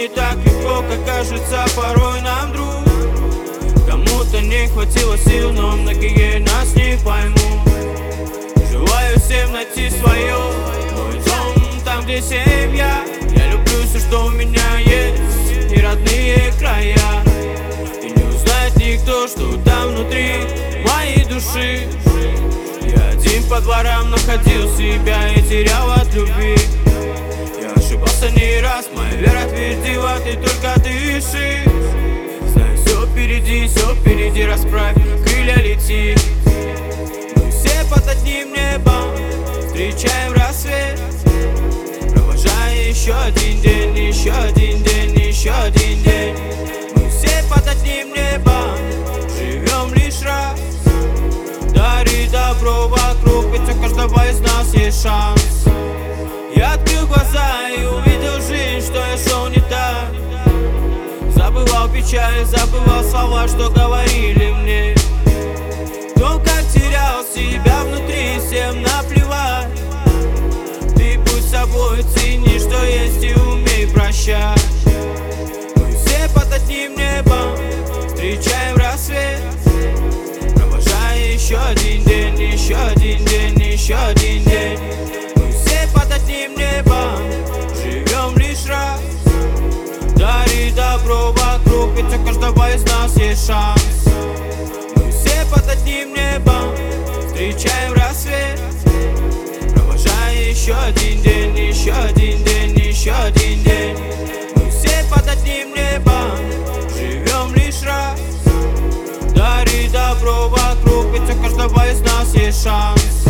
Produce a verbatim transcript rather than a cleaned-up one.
не так легко, как кажется порой нам, друг. Кому-то не хватило сил, но многие нас не поймут. Желаю всем найти свое, мой дом там, где семья. Я люблю все, что у меня есть, и родные края. И не узнает никто, что там внутри моей души. Я один по дворам находил себя и терял от любви. Я ошибался не раз, моя вера твердила: ты только дыши. Знаю, все впереди, все впереди, расправь крылья, лети. Мы все под одним небом встречаем рассвет, провожая еще один день, еще один день, еще один день. Мы все под одним небом живем лишь раз. Дари добро вокруг, ведь у каждого из нас есть шанс. Я открыл глаза и увидел жизнь, что я шел не так. Забывал печаль, забывал слова, что говорили мне. Но как терял себя внутри, всем наплевать. Ты будь собой, цени, что есть, и умей прощать. Мы все под одним небом встречаем рассвет, провожая еще один день, еще один день, еще один день. Мы все под одним небом живем лишь раз. Дари добро вокруг, ведь у каждого из нас есть шанс. Мы все под одним небом встречаем рассвет, провожая еще один день, еще один день, еще один день. Мы все под одним небом живем лишь раз. Дари добро вокруг, ведь у каждого из нас есть шанс.